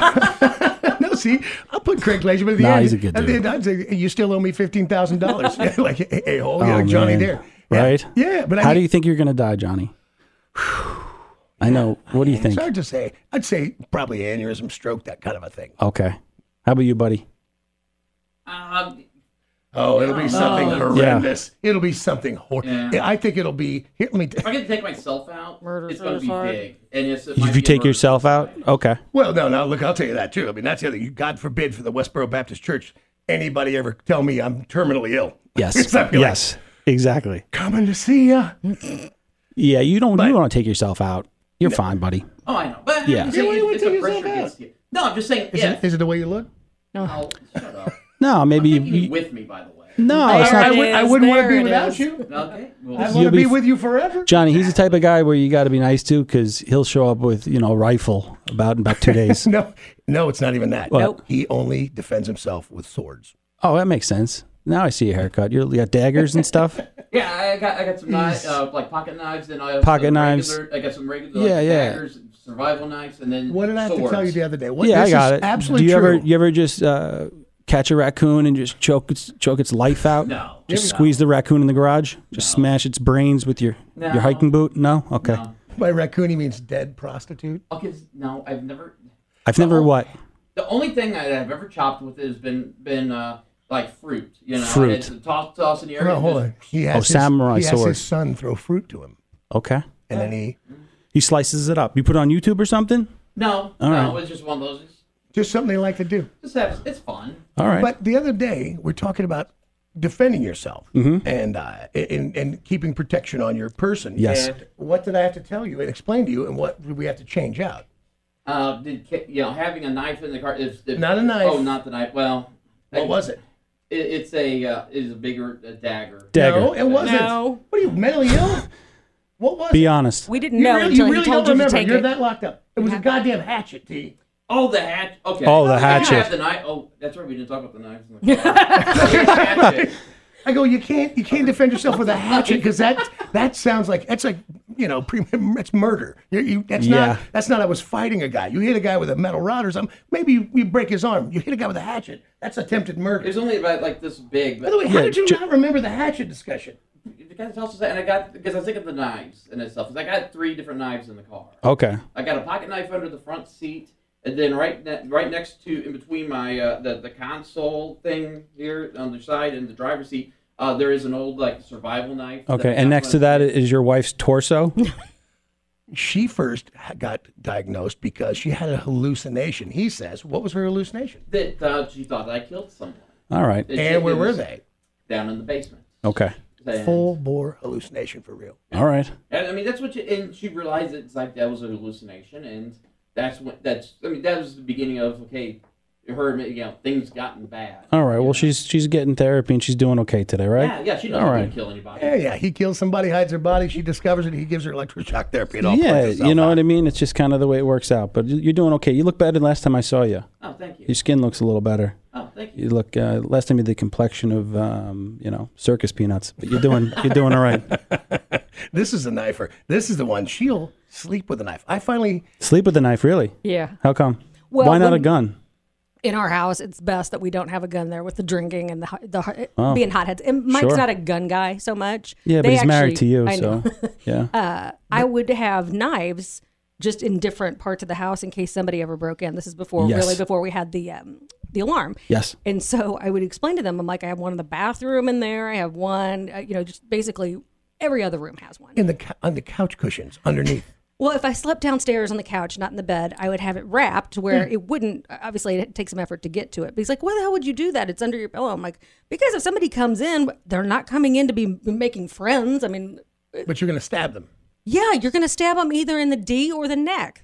No, see, I'll put Craig Glazier, but at the Nah, end, he's a good at the dude. end, I'd say, you still owe me fifteen thousand dollars. Like, hey, hey, oh, yeah, Oh, like Johnny man. there. Yeah. Right? Yeah, but I How mean, do you think you're gonna die, Johnny? I know. What do you it's think? hard to say. I'd say probably aneurysm, stroke, that kind of a thing. Okay. How about you, buddy? Um, Oh, it'll be something Oh. horrendous. It'll be something horrible. Yeah. I think it'll be, here, let me, t- if I can take myself out, Murder it's going to be suicide. big. And it's, it might If you be a take murder yourself out, suicide. okay. well, no, no, look, I'll tell you that too. I mean, that's the other thing. God forbid for the Westboro Baptist Church, anybody ever tell me I'm terminally ill. Yes. It's not like, Yes. Exactly. coming to see ya. Yeah, you don't. But- you don't want to take yourself out. You're fine, buddy. Oh, I know. But Yeah. I'm just Yeah, saying why do you it's, wanna it's a take yourself pressure out? against you. No, I'm just saying Is, if. it, is it the way you look? Oh, shut up. No, maybe I'm you. taking you you with me, by the way. no, it's There not. it I, would, I is, wouldn't want to there be it without is. you. Okay. Well, I You'll want to be- be with you forever. Johnny, he's the type of guy where you got to be nice to because he'll show up with you know a rifle about in about two days. No, no, it's not even that. What? Nope. He only defends himself with swords. Oh, that makes sense. Now I see your haircut. You're, you got daggers and stuff. yeah, I got I got some knives, uh, like pocket knives, and I have Pocket some knives. Regular, I got some regular Yeah, like, yeah. daggers, survival knives, and then What did I have swords. to tell you the other day? What, yeah, I this got is it. Absolutely Do you true. ever you ever just uh, catch a raccoon and just choke its choke its life out? No. Just No. squeeze the raccoon in the garage. Just smash its brains with your No. your hiking boot. No. Okay. No. By raccoon, he means dead prostitute. Okay, no, I've never. I've never what. The only thing that I've ever chopped with has been been uh, like fruit, you know. Fruit. It's a toss, toss in the air. Hold on, and hold just- on. He has Oh, his, samurai he has sword. his son throw fruit to him, Okay. and then he He slices it up. You put it on YouTube or something? No, All no, right. it's just one of those. It's, just something they like to do. just have, it's fun. All right. But the other day, we're talking about defending yourself and uh, and, and keeping protection on your person. Yes. And what did I have to tell you and explain to you, and what did we have to change out? Uh, did ki- you know having a knife in the car? If, if, Not a knife. Oh, not the knife. Well, What I- was it? It, it's a uh, it is a bigger a dagger. Dagger. No, it wasn't. No. What are you, mentally ill? What was Be it? honest. We didn't You know really, until you he really told don't you to remember. take You're it. that locked up. It was a goddamn hatchet, T. Oh, the hatch. Okay. Oh, the I hatchet. have the knife. Oh, that's right. We didn't talk about the knives. In the car. Hatchet. I go, you can't, you can't defend yourself with a hatchet because that, that sounds like that's like, you know, pre, it's murder. You, you, that's Yeah. not, that's not. I was fighting a guy. You hit a guy with a metal rod or something. Maybe you, you break his arm. You hit a guy with a hatchet. That's attempted It murder. was only about like this big. By the way, how Yeah, did you ju- not remember the hatchet discussion? The guy tells us that, and I got because I was thinking of the knives and stuff. 'Cause I got three different knives in the car. Okay. I got a pocket knife under the front seat, and then right ne- right next to, in between my uh, the the console thing here on the side and the driver's seat, uh, there is an old like survival knife. that Okay. I And got next from to that a- is your wife's torso? She first ha- got diagnosed because she had a hallucination. He says, what was her hallucination? that uh, she thought I killed someone. All right. It- And it where were was they? Down in the basement. Okay. And- Full bore hallucination for real. All right. And, I mean, that's what you, and she realized it's like that was a hallucination, and that's what, that's, I mean, that was the beginning of, okay, her, you know, things gotten bad. All right. you Well, know? she's she's getting therapy and she's doing okay today, right? Yeah, yeah, she doesn't All want right. to kill anybody. Yeah, yeah. He kills somebody, hides her body. She discovers it. He gives her electroshock therapy. It all Yeah, plays itself you know out. what I mean? It's just kind of the way it works out. But you- you're doing okay. You look better than last time I saw you. Oh, thank you. Your skin looks a little better. Oh, thank you. You look uh, last time you had the complexion of um, you know, circus peanuts. But you're doing you're doing all right. This is a knifer. This is the one. She'll sleep with a knife. I finally, Sleep with the knife, really? Yeah. How come? Well, Why not when- a gun? In our house, it's best that we don't have a gun there with the drinking and the ho- the ho- Oh. being hotheads. And Mike's Sure. not a gun guy so much. Yeah, but They he's married to actually- you, I know. so yeah. uh, I would have knives just in different parts of the house in case somebody ever broke in. This is before, Yes. really before we had the um, the alarm. Yes. And so I would explain to them, I'm like, I have one in the bathroom in there. I have one, uh, you know, just basically every other room has one. in the cou- on the couch cushions underneath. Well, if I slept downstairs on the couch, not in the bed, I would have it wrapped where it wouldn't. Obviously, it takes some effort to get to it. But he's like, "Why the hell would you do that? It's under your pillow." I'm like, "Because if somebody comes in, they're not coming in to be making friends. I mean, But you're going to stab them. yeah, you're going to stab them either in the D or the neck."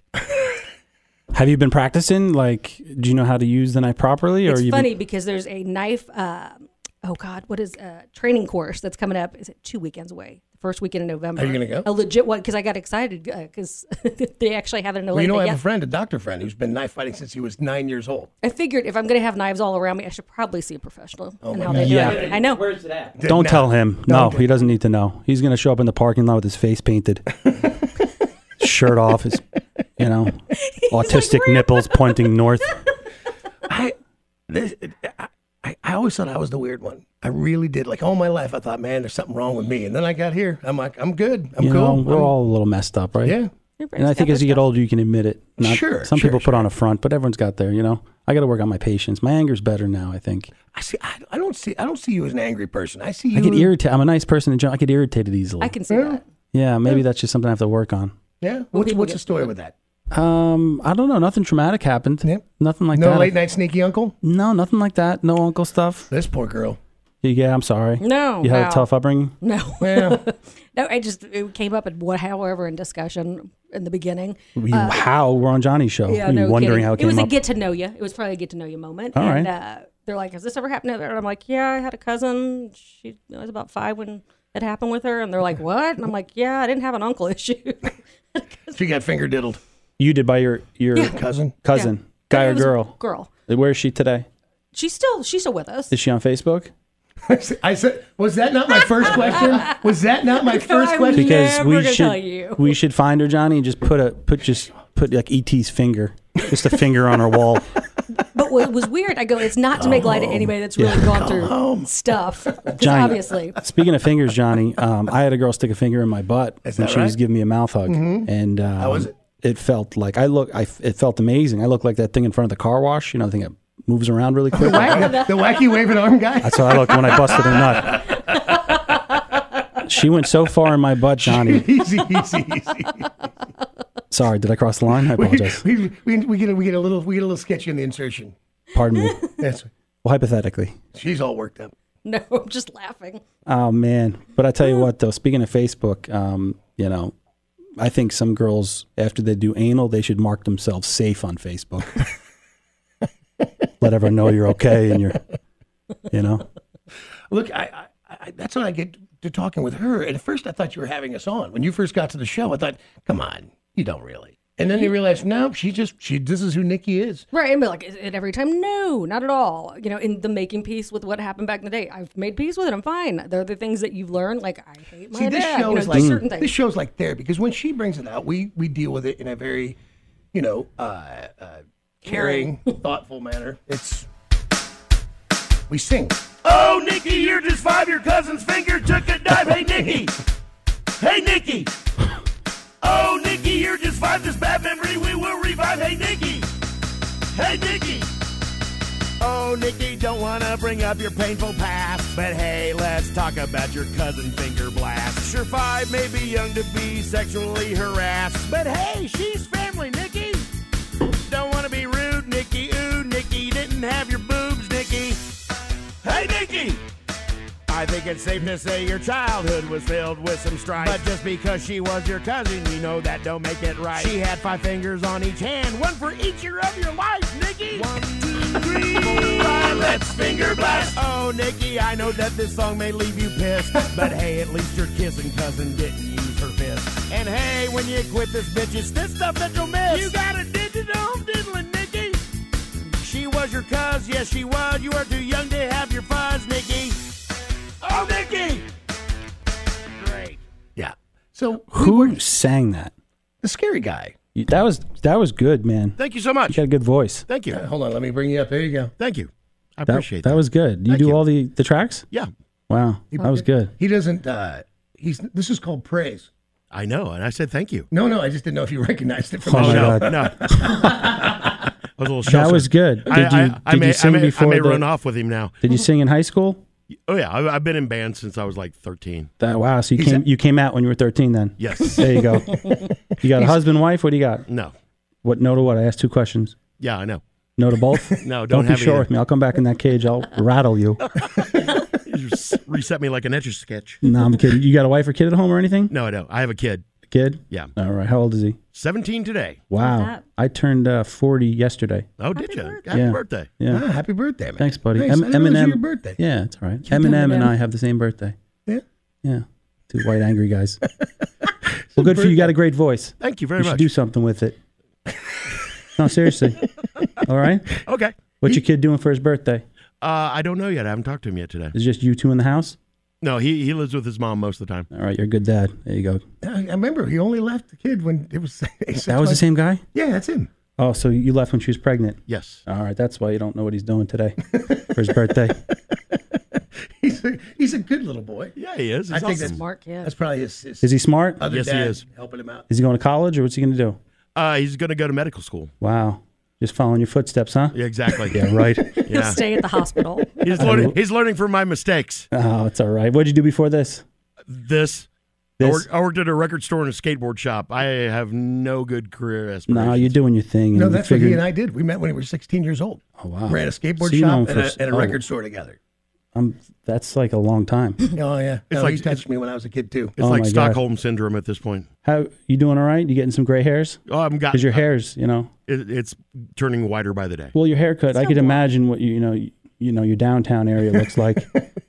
Have you been practicing? Like, do you know how to use the knife properly? Or It's you funny because there's a knife. Uh, oh God, what is a training course that's coming up? Is it two weekends away? The first weekend in November. Are you gonna go? A legit one because I got excited because they actually have it in Well, you know, I Atlanta. have a friend, a doctor friend, who's been knife fighting since he was nine years old. I figured if I'm going to have knives all around me, I should probably see a professional and my how they God. do Yeah. it. I know. Where's it at? Don't Now- tell him. No, Don't do he it. doesn't need to know. He's going to show up in the parking lot with his face painted, shirt off, his, you know, autistic nipples pointing north. I, this, I, I, I always thought I was the weird one. I really did. Like all my life, I thought, man, there's something wrong with me. And then I got here. I'm like, I'm good. I'm You cool. know, we're I'm- all a little messed up, right? yeah. And I think as you get older, you can admit it. Not, Sure, Some sure, people put sure. on a front, but everyone's got their, you know. I got to work on my patience. My anger's better now, I think. I see. I, I don't see. I don't see you as an angry person. I see you. I get irritated. I'm a nice person in general. I get irritated easily. I can see Yeah. that. yeah, maybe that's just something I have to work on. Yeah. What's, people what's get- the story with that? Um, I don't know. Nothing traumatic happened. Yep. Nothing like No that. late night sneaky uncle. No, nothing like that. No uncle stuff. This poor girl. Yeah, I'm sorry. No. You had wow. a tough upbringing? No. Well, No, I just, it came up at what, however, in discussion in the beginning. You- how? We're on Johnny's show. Yeah, Are you no wondering kidding. how it It came was a up? get to know you. It was probably a get to know you moment. All and right. uh, they're like, has this ever happened to her? And I'm like, yeah, I had a cousin. She was about five when it happened with her. And they're like, what? And I'm like, yeah, I didn't have an uncle issue. she got finger diddled. You did by your, your Yeah. Cousin. cousin, Yeah. guy It or was a girl? Girl. Where is she today? She's still, she's still with us. Is she on Facebook? I said, was that not my first question? Was that not my first I'm question? Because never we gonna should tell you. we should find her, Johnny, and just put a put just put like E T's finger, just a finger on her wall. But what was weird, I go, it's not to make light of anybody that's really gone through stuff. 'Cause Johnny, obviously. Speaking of fingers, Johnny, um, I had a girl stick a finger in my butt Is when that she was right? giving me a mouth hug, and um, How was it? It felt like I look. I it felt amazing. I looked like that thing in front of the car wash. You know, the thing that moves around really quick. The wacky, the wacky waving arm guy. That's how I looked when I busted her nut. She went so far in my butt, Johnny. easy, easy, easy. Sorry, did I cross the line? I apologize. We, we, we, get a, we get a little we get a little sketchy in the insertion. Pardon me. That's Well, hypothetically. she's all worked up. No, I'm just laughing. Oh man! But I tell you what, though. Speaking of Facebook, um, you know, I think some girls after they do anal, they should mark themselves safe on Facebook. Let everyone know you're okay and you're, you know. Look, I, I, I that's when I get to talking with her. And at first, I thought you were having us on when you first got to the show. I thought, come on, you don't really. And then you realize, no, she just she. This is who Nikki is. Right, and be like, is it every time? No, not at all. You know, in the making peace with what happened back in the day, I've made peace with it. I'm fine. There are the things that you've learned, like I hate my See, this dad. show you know, is like certain things. this show's like therapy because when she brings it out, we we deal with it in a very, you know, uh, uh, caring, thoughtful manner. It's we sing. Oh, Nikki, you're just five. Your cousin's finger took a dive. Hey, Nikki. Hey, Nikki. Oh, Nikki, you're just five. This bad memory we will revive. Hey, Nikki. Hey, Nikki. Oh, Nikki, don't want to bring up your painful past. But hey, let's talk about your cousin finger blast. Sure, five may be young to be sexually harassed. But hey, she's family, Nikki. Don't want to be rude, Nikki. Ooh, Nikki, didn't have your boobs, Nikki. Hey, Nikki! I think it's safe to say your childhood was filled with some strife. But just because she was your cousin, you know that don't make it right. She had five fingers on each hand, one for each year of your life, Nikki. One, two, three, four, five, let's finger blast. Oh, Nikki, I know that this song may leave you pissed. But hey, at least your kissing cousin didn't use her fist. And hey, when you quit this bitch, it's this stuff that you'll miss. You got a digital diddling, Nikki. She was your cuz, yes she was. You are too young to have your fuzz, Nikki. Oh, Nikki! Great. Yeah. So Who sang that? the scary guy? You- That was that was good, man. Thank you so You much. got a good voice. Thank you. Uh, hold on, let me bring you up. There you go. Thank you. I That, appreciate that that. was good. You Thank do you. all the, the tracks? Yeah, Wow, that was good. He doesn't. Uh, he's. This is called praise. I know, and I said thank you. No, no, I just didn't know if you recognized it from Oh the my show. God. No. I was a little That was sheltered. good. Did I, you, I, did I may, you sing I may, before I may the, run off with him now. Did you sing in high school? Oh, yeah. I, I've been in bands since I was like thirteen. That wow. So you He's came a- you came out when you were thirteen then. Yes. There you go. You got a husband, wife. What do you got? No. What no to what? I asked two questions. Yeah, I know. No to both. No, Don't, don't be have short either. with me. I'll come back in that cage. I'll rattle you. You just reset me like an etch a sketch. No, I'm kidding. You got a wife or kid at home or anything? No, I don't. I have a kid. A kid? Yeah. All right. How old is he? seventeen today. Wow. that? I turned uh, forty yesterday. Oh, did Happy you? birthday. Happy Yeah. birthday. Yeah. Ah, happy birthday, man. Thanks, buddy. Nice. Em- I didn't realize it was Eminem. your birthday. Yeah, it's all right. tell me Eminem and that. I have the same birthday. Yeah. Yeah. Two white angry guys. Well, good for you. You got a great voice. Thank you very You should much. do something with it. No, seriously. All right. Okay. What's your kid doing for his birthday? Uh, I don't know yet. I haven't talked to him yet today. Is it just you two in the house? No, he, he lives with his mom most of the time. All right, you're a good dad. There you go. I I remember he only left the kid when it was. That was the same guy? Yeah, that's him. Oh, so you left when she was pregnant. Yes. All right, that's why you don't know what he's doing today for his birthday. He's a, he's a good little boy. Yeah, he is. He's I think awesome. that's Smart kid. That's probably his, his Is he smart? other Yes, he dad is. helping him out. Is he going to college or what's he going to do? Uh, he's going to go to medical school. Wow. Just following your footsteps, huh? Yeah, exactly. Yeah, right. He'll Yeah. stay at the hospital. He's learning. He's learning from my mistakes. Oh, it's all right. What did you do before this? This. I, This? worked, I worked at a record store and a skateboard shop. I have no good career aspirations. No, you're doing your thing. No, and you that's what he figured- and I did. We met when we were sixteen years old. Oh, wow. Ran a skateboard So you know him shop and for- a, and a oh. record store together. Um, that's like a long time. Oh yeah, It's no, like- he touched me when I was a kid too. It's Oh, like my God. Stockholm syndrome at this point. How you doing? All right? You getting some gray hairs? Oh, I'm got. Because your hair's, you know, It, it's turning whiter by the day. well, your haircut. I could imagine what you, you know, you, you know, your downtown area looks like.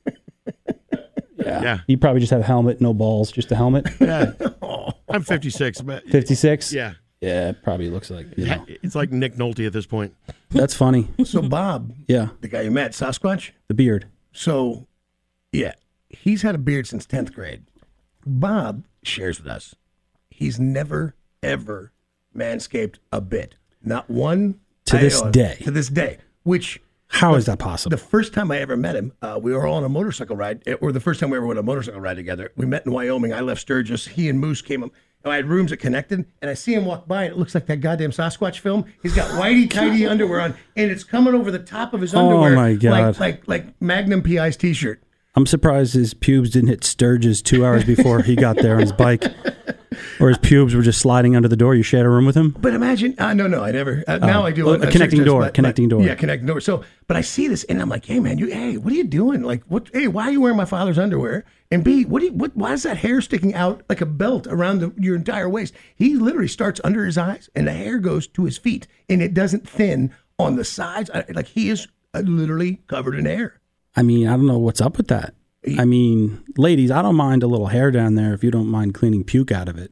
Yeah. Yeah. You probably just have a helmet, no balls, just a helmet. Yeah. I'm fifty-six, but fifty-six. yeah, Yeah, it probably looks like. You know. it's like Nick Nolte at this point. That's funny. So Bob, Yeah, the guy you met, Sasquatch. the beard. So, yeah, he's had a beard since tenth grade. Bob shares with us, he's never, ever manscaped a bit. Not one. To this iota. day. To this day. Which, How is that possible? the first time I ever met him, uh, we were all on a motorcycle ride, or the first time we ever went on a motorcycle ride together. We met in Wyoming. I left Sturgis. He and Moose came up, And I had rooms that connected, and I see him walk by, and it looks like that goddamn Sasquatch film. He's got whitey tighty underwear on, and it's coming over the top of his underwear, Oh, my God. like like like Magnum P I's T-shirt. I'm surprised his pubes didn't hit Sturgis two hours before he got there on his bike. Or his pubes were just sliding under the door. You shared a room with him? But imagine, uh, no, no, I never. Uh, now I do. Well, it. a connecting Just- door, but- connecting but- door. Yeah, connecting door. So, but I see this, and I'm like, hey, man, you, hey, what are you doing? Like, what? Hey, why are you wearing my father's underwear? And B, what do you, what? Why is that hair sticking out like a belt around the, your entire waist? He literally starts under his eyes, and the hair goes to his feet, and it doesn't thin on the sides. I, like he is uh, literally covered in hair. I mean, I don't know what's up with that. I mean, ladies, I don't mind a little hair down there if you don't mind cleaning puke out of it.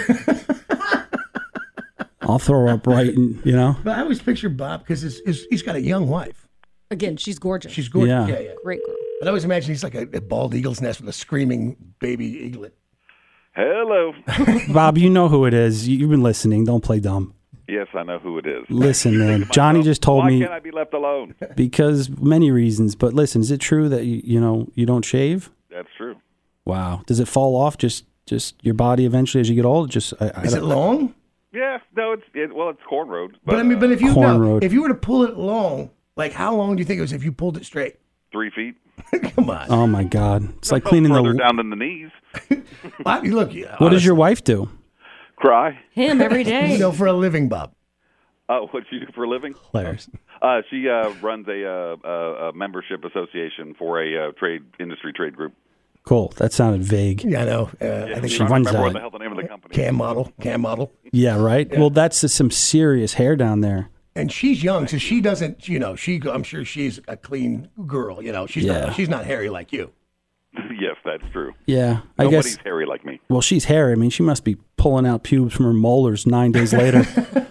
I'll throw up right, in, you know? But I always picture Bob because he's got a young wife. Again, she's gorgeous. She's gorgeous. Yeah. Yeah, yeah. Great girl. But I always imagine he's like a, a bald eagle's nest with a screaming baby eaglet. Hello. Bob, you know who it is. You- You've been listening. Don't play dumb. Yes, I know who it is. Listen, man. Johnny just told Why me can't I be left alone? because many reasons. But listen, is it true that you, you know you don't shave? That's true. Wow. Does it fall off? Just just your body eventually as you get old? Just I, I Is it don't- long? Yeah, no, it's it, well, it's cornrowed. But, But I mean, but if you Corn no, road. if you were to pull it long, like how long do you think it was if you pulled it straight? three feet. Come on. Oh my God! It's like No cleaning further the. down than the knees. Bob, you look. What does your wife do? Cry. Him every day. You know, for a living, Bob? Oh, what you do for a living? Hilarious. Uh, she uh, runs a, uh, uh, a membership association for a uh, trade industry trade group. Cool. That sounded vague. Yeah, I know. Uh, I think She I don't runs remember what that. the hell the name of the company. cam model, cam model, Yeah, right. Well, that's just some serious hair down there. and she's young, so she doesn't. You know, she. I'm sure she's a clean girl. You know, she's Yeah. not. She's not hairy like you. Yes, that's true. Yeah, I Nobody's guess. hairy like me. Well, she's hairy. I mean, she must be pulling out pubes from her molars nine days later.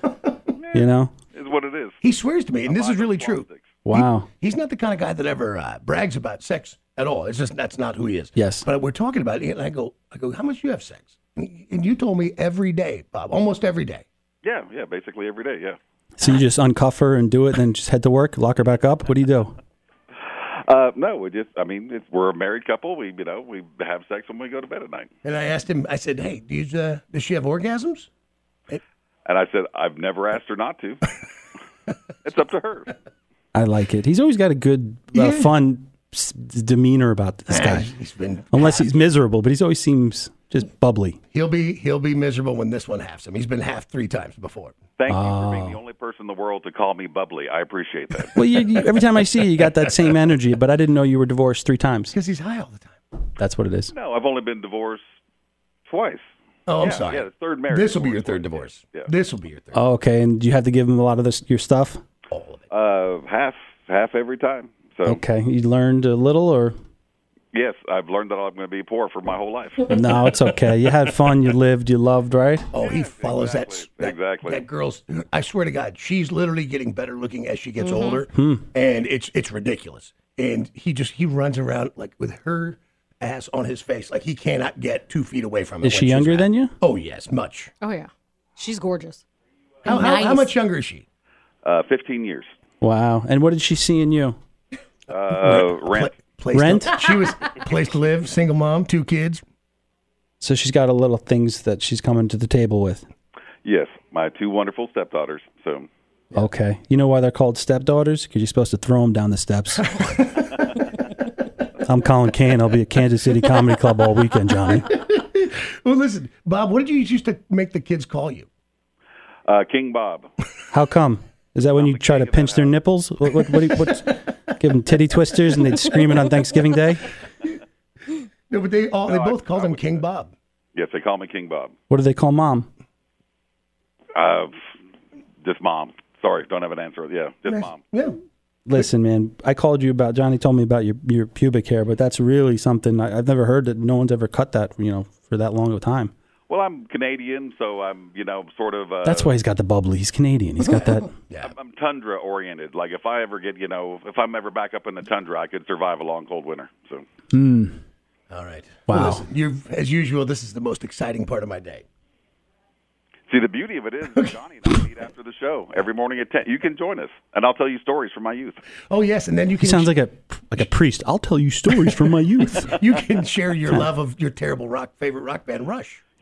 You know? Is what it is. He swears to me, and this is really true. Wow. He's not the kind of guy that ever uh, brags about sex at all. It's just that's not who he is. Yes. But we're talking about it, and I go, I go, how much do you have sex? And you told me every day, Bob, almost every day. Yeah, yeah, basically every day. Yeah. So you just uncuff her and do it, then just head to work, lock her back up. What do you do? Uh, no, we just. I mean, it's, we're a married couple. We, you know, we have sex when we go to bed at night. And I asked him, I said, hey, do you, uh, does she have orgasms? And I said, I've never asked her not to. It's up to her. I like it. He's always got a good, uh, Yeah. fun s- demeanor about this guy. He's been, Unless he's miserable, but he's always seems just bubbly. he'll be, he'll be miserable when this one halves him. He's been halved three times before. Thank you for being the only person in the world to call me bubbly. I appreciate that. Well, you, you, every time I see you, you got that same energy, but I didn't know you were divorced three times. Because he's high all the time. That's what it is. No, I've only been divorced twice. Oh, I'm Yeah, sorry. yeah, the third marriage. This will be your Divorce third twice, divorce. yeah. This will be your third. Oh, okay. And do you have to give him a lot of this your stuff? All of it. Uh, half, half every time. So Okay. You learned a little, or yes, I've learned that I'm going to be poor for my whole life. no? It's okay. You had fun. You lived. You loved. Right? Oh, he follows exactly, that, that. exactly. That girl's. I swear to God, she's literally getting better looking as she gets older, Hmm. and it's it's ridiculous. And he just he runs around like with her ass on his face, like he cannot get two feet away from it. Is she younger than you? Oh yes, much. Oh yeah, she's gorgeous. How, how, how Nice. much younger is she? Uh, fifteen years. Wow. And what did she see in you? Uh, rent. Place Rent? To, she was place to live, single mom, two kids. So she's got a little things that she's coming to the table with. Yes, my two wonderful stepdaughters. So Okay. You know why they're called stepdaughters? Because you're supposed to throw them down the steps. I'm Colin Kane. I'll be at Kansas City Comedy Club all weekend, Johnny. Well, listen, Bob, what did you used to make the kids call you? uh, King Bob. How come? Is that when you the try king to of that pinch their house. nipples? What? What? What? do you- what's, give them titty twisters and they'd scream it on Thanksgiving Day? No, but they all they No, I- both called I him would King say- Bob. Yes, they call me King Bob. What do they call mom? Uh, just mom. Sorry, don't have an answer. Yeah, just mom. Yeah. Listen, man, I called you about, Johnny told me about your, your pubic hair, but that's really something I, I've never heard that no one's ever cut that, you know, for that long of a time. Well, I'm Canadian, so I'm, you know, sort of. Uh, That's why he's got the bubbly. He's Canadian. He's got that. Yeah. I'm tundra oriented. Like if I ever get, you know, if I'm ever back up in the tundra, I could survive a long cold winter. So All right. Wow. Well, listen, you as usual, this is the most exciting part of my day. see, the beauty of it is that Johnny and I meet after the show every morning at ten. You can join us, and I'll tell you stories from my youth. Oh yes, and then you He can sounds like a like a priest. I'll tell you stories from my youth. you can share your love of your terrible rock favorite rock band Rush.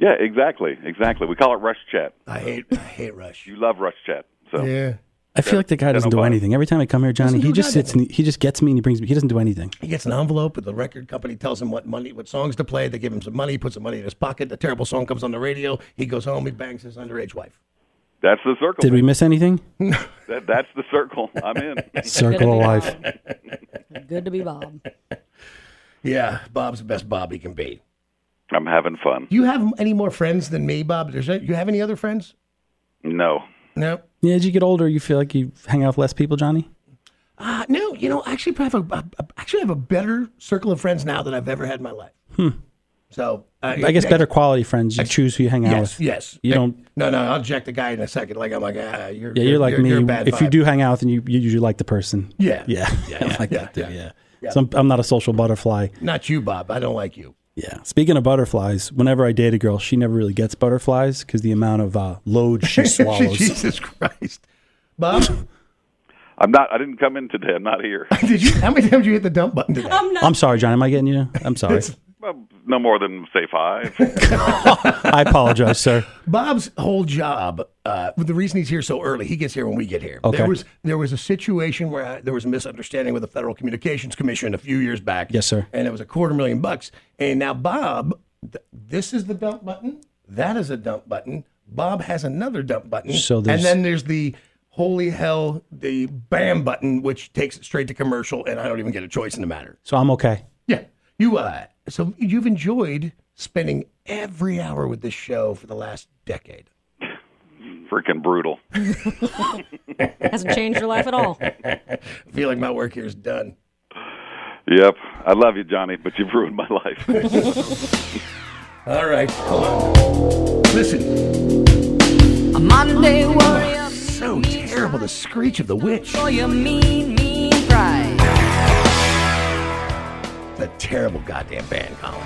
Yeah, exactly, exactly. We call it Rush Chat. I hate I hate Rush. You love Rush Chat. So Yeah. I feel like the guy doesn't do anything. Every time I come here, Johnny, Doesn't he do just sits and he, he just gets me and he brings me. He doesn't do anything. He gets an envelope, and the record company tells him what money, what songs to play. They give him some money. He puts some money in his pocket. A terrible song comes on the radio. He goes home. He bangs his underage wife. That's the circle. Did we miss anything? That, that's the circle. I'm in. Circle of life. Good to be Bob. Yeah, Bob's the best Bob he can be. I'm having fun. Do you have any more friends than me, Bob? There's, you have any other friends? No. No. Yeah, as you get older, you feel like you hang out with less people, Johnny? Uh, no, you know, I actually have a, a, actually have a better circle of friends now than I've ever had in my life. Hmm. So uh, I guess better quality friends. You choose who you hang out yes, with. Yes, You don't. No, no, I'll jack the guy in a second. Like I'm like, ah, you're. Yeah, you're like me. You're a bad If you vibe. do hang out with them, you, you usually like the person. Yeah. Yeah. Yeah, I yeah, like yeah, that too, yeah. yeah. Yeah. So I'm, I'm not a social butterfly. Not you, Bob. I don't like you. Yeah. Speaking of butterflies, whenever I date a girl, she never really gets butterflies because the amount of uh, load she swallows. Jesus Christ, Bob. I'm not. I didn't come in today. I'm not here. Did you? How many times did you hit the dump button today? I'm not. I'm sorry, John. Am I getting you? I'm sorry. Well, no more than say five. I apologize, sir. Bob's whole job, uh, the reason he's here so early, he gets here when we get here. Okay. There was there was a situation where I, there was a misunderstanding with the Federal Communications Commission a few years back. Yes, sir. And it was a quarter million bucks. And now Bob, th- this is the dump button. That is a dump button. Bob has another dump button. So there's- and then there's the holy hell, the bam button, which takes it straight to commercial, and I don't even get a choice in the matter. So I'm okay. Yeah. You uh so you've enjoyed spending every hour with this show for the last decade. Freaking brutal. Hasn't changed your life at all. I feel like my work here is done. Yep. I love you, Johnny, but you've ruined my life. All right. Hold on. Listen. A Monday warrior. So terrible, the screech of the witch. For your mean, mean pride. It's a terrible goddamn band, Colin.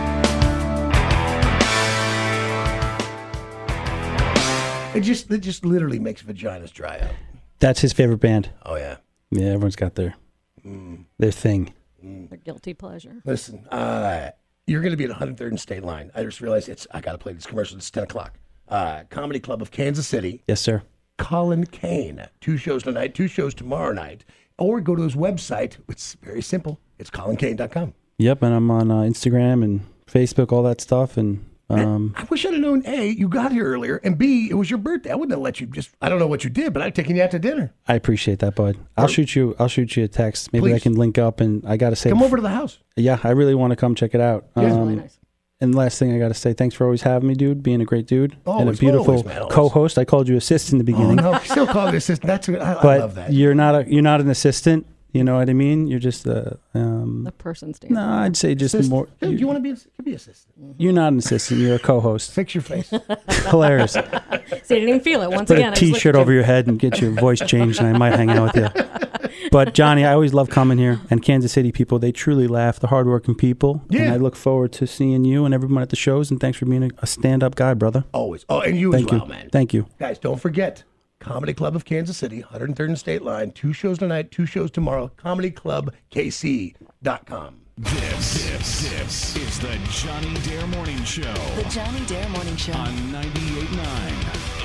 It just it just literally makes vaginas dry up. That's his favorite band. Oh yeah. Yeah, everyone's got their Mm. their thing. Their guilty pleasure. Listen, uh, you're going to be at one hundred third and State Line. I just realized it's. I got to play this commercial. It's ten o'clock. Uh, Comedy Club of Kansas City. Yes, sir. Colin Kane. Two shows tonight, two shows tomorrow night. Or go to his website. It's very simple. It's colin kane dot com. Yep, and I'm on uh, Instagram and Facebook, all that stuff, and um, I wish I'd have known, A, you got here earlier, and B, it was your birthday. I wouldn't have let you just, I don't know what you did, but I'd taken you out to dinner. I appreciate that, bud. I'll shoot you. I'll shoot you a text. Maybe I Please. can link up. And I got to say, Come over to the house. Yeah, I really want to come check it out. Yeah. It's really Um, nice. And last thing I got to say, thanks for always having me, dude. Being a great dude and a Always, beautiful always, man, always. co-host. I called you assistant in the Oh, beginning, no, still call it assistant. That's, I, I but love that. you're not a you're not an assistant. You know what I mean? You're just a. Um, The person standing. no, I'd say just Assistant. more. Dude, You, you want to be, a- be assistant? you're not an assistant. You're a co-host. Fix your face. Hilarious. See, I didn't even feel it. Once Put again, a I just looked T-shirt at over you. your head and get your voice changed, and I might hang out with you. But Johnny, I always love coming here, and Kansas City people, they truly laugh. The hardworking people, and Yeah. I look forward to seeing you and everyone at the shows. And thanks for being a, a stand-up guy, brother. Always. Oh, and you Thank as well, you, man. thank you. Guys, don't forget, Comedy Club of Kansas City, one hundred third and State Line, two shows tonight, two shows tomorrow, comedy club k c dot com. This, this, this is the Johnny Dare Morning Show The Johnny Dare Morning Show. on ninety-eight point nine.